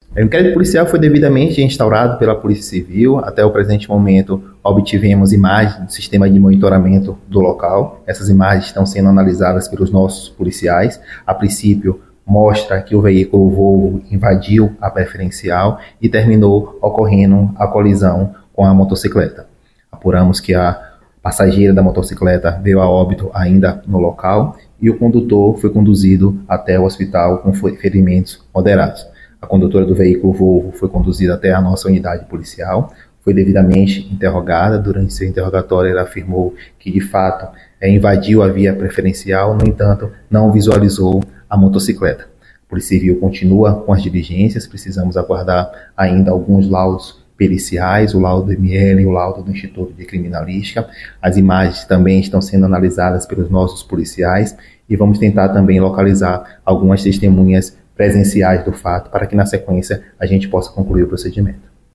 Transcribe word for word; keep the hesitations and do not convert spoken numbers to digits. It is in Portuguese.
O inquérito policial foi devidamente instaurado pela Polícia Civil. Até o presente momento, obtivemos imagens do sistema de monitoramento do local. Essas imagens estão sendo analisadas pelos nossos policiais. A princípio, mostra que o veículo Volvo invadiu a preferencial e terminou ocorrendo a colisão com a motocicleta. Apuramos que a passageira da motocicleta veio a óbito ainda no local e o condutor foi conduzido até o hospital com ferimentos moderados. A condutora do veículo Volvo foi conduzida até a nossa unidade policial, foi devidamente interrogada. Durante seu interrogatório, ela afirmou que, de fato, invadiu a via preferencial, no entanto, não visualizou a motocicleta. A Polícia Civil continua com as diligências, precisamos aguardar ainda alguns laudos periciais, o laudo do M L e o laudo do Instituto de Criminalística. As imagens também estão sendo analisadas pelos nossos policiais e vamos tentar também localizar algumas testemunhas presenciais do fato para que na sequência a gente possa concluir o procedimento.